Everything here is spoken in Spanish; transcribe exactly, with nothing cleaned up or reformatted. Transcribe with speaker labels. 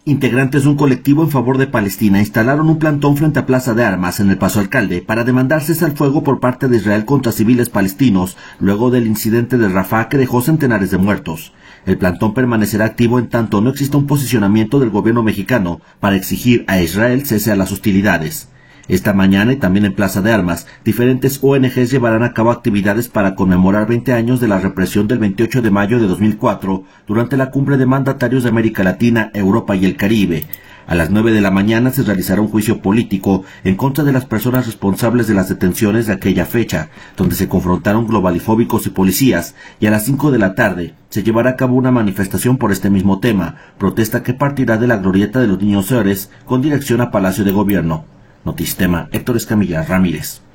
Speaker 1: Integrantes de un colectivo en favor de Palestina instalaron un plantón frente a Plaza de Armas en el Paso Alcalde para demandar cese al fuego por parte de Israel contra civiles palestinos luego del incidente de Rafah que dejó centenares de muertos. El plantón permanecerá activo en tanto no exista un posicionamiento del gobierno mexicano para exigir a Israel cese a las hostilidades. Esta mañana y también en Plaza de Armas, diferentes O N Ges llevarán a cabo actividades para conmemorar veinte años de la represión del veintiocho de mayo de dos mil cuatro durante la cumbre de mandatarios de América Latina, Europa y el Caribe. A las nueve de la mañana se realizará un juicio político en contra de las personas responsables de las detenciones de aquella fecha, donde se confrontaron globalifóbicos y policías, y a las cinco de la tarde se llevará a cabo una manifestación por este mismo tema, protesta que partirá de la glorieta de los Niños Héroes con dirección a Palacio de Gobierno. Notistema, Héctor Escamilla Ramírez.